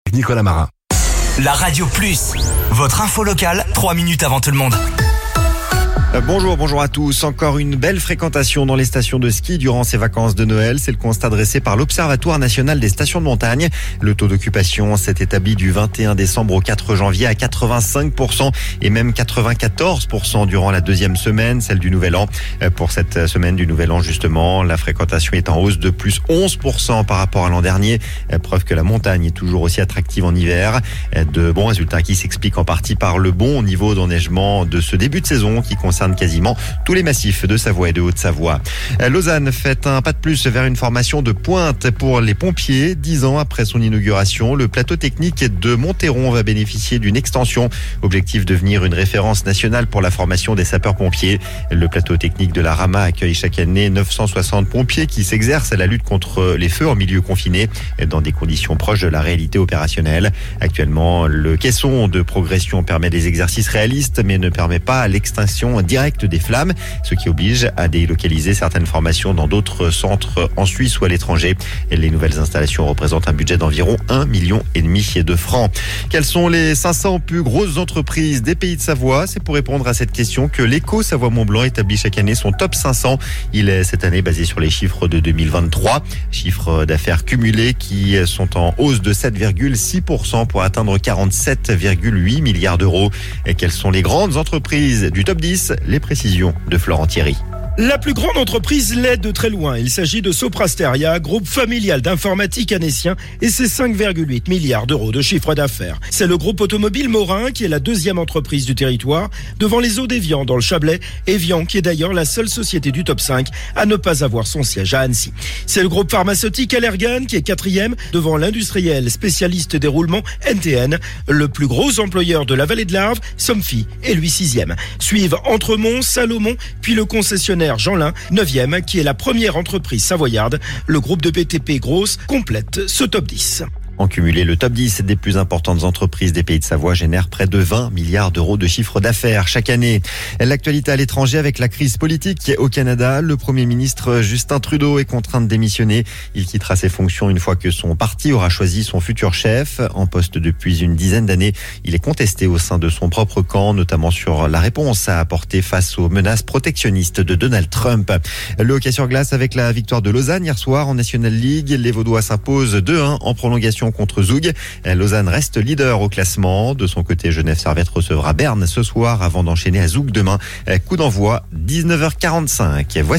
Nicolas Marin. La Radio Plus, votre info locale, 3 minutes avant tout le monde. Bonjour à tous. Encore une belle fréquentation dans les stations de ski durant ces vacances de Noël. C'est le constat dressé par l'Observatoire national des stations de montagne. Le taux d'occupation s'est établi du 21 décembre au 4 janvier à 85% et même 94% durant la deuxième semaine, celle du Nouvel An. Pour cette semaine du Nouvel An, justement, la fréquentation est en hausse de plus 11% par rapport à l'an dernier. Preuve que la montagne est toujours aussi attractive en hiver. De bons résultats qui s'expliquent en partie par le bon niveau d'enneigement de ce début de saison qui concerne quasiment tous les massifs de Savoie et de Haute-Savoie. Lausanne fait un pas de plus vers une formation de pointe pour les pompiers. 10 ans après son inauguration, le plateau technique de Monteron va bénéficier d'une extension. Objectif devenir une référence nationale pour la formation des sapeurs-pompiers. Le plateau technique de la Rama accueille chaque année 960 pompiers qui s'exercent à la lutte contre les feux en milieu confiné dans des conditions proches de la réalité opérationnelle. Actuellement, le caisson de progression permet des exercices réalistes mais ne permet pas l'extinction directe des flammes, ce qui oblige à délocaliser certaines formations dans d'autres centres en Suisse ou à l'étranger. Les nouvelles installations représentent un budget d'environ 1,5 million de francs. Quelles sont les 500 plus grosses entreprises des Pays de Savoie? C'est pour répondre à cette question que l'Éco Savoie-Mont-Blanc établit chaque année son top 500. Il est cette année basé sur les chiffres de 2023. Chiffres d'affaires cumulés qui sont en hausse de 7,6% pour atteindre 47,8 milliards d'euros. Et quelles sont les grandes entreprises du top 10? Les précisions de Florent Thierry. La plus grande entreprise l'est de très loin. Il s'agit de Soprasteria, groupe familial d'informatique annécien et ses 5,8 milliards d'euros de chiffre d'affaires. C'est le groupe automobile Morin qui est la deuxième entreprise du territoire, devant les eaux d'Évian dans le Chablais. Évian qui est d'ailleurs la seule société du top 5 à ne pas avoir son siège à Annecy. C'est le groupe pharmaceutique Allergan qui est quatrième, devant l'industriel spécialiste des roulements NTN. Le plus gros employeur de la vallée de l'Arve, Somfy, est lui sixième. Suivent Entremont, Salomon, puis le concessionnaire Jeanlin, 9e, qui est la première entreprise savoyarde. Le groupe de BTP Grosse complète ce top 10. En cumulé, le top 10 des plus importantes entreprises des Pays de Savoie génère près de 20 milliards d'euros de chiffre d'affaires chaque année. L'actualité à l'étranger avec la crise politique au Canada. Le Premier ministre Justin Trudeau est contraint de démissionner. Il quittera ses fonctions une fois que son parti aura choisi son futur chef. En poste depuis une dizaine d'années, il est contesté au sein de son propre camp, notamment sur la réponse à apporter face aux menaces protectionnistes de Donald Trump. Le hockey sur glace avec la victoire de Lausanne hier soir en National League. Les Vaudois s'imposent 2-1 en prolongation contre Zoug. Lausanne reste leader au classement. De son côté, Genève Servette recevra Berne ce soir avant d'enchaîner à Zoug demain. Coup d'envoi 19h45. Voici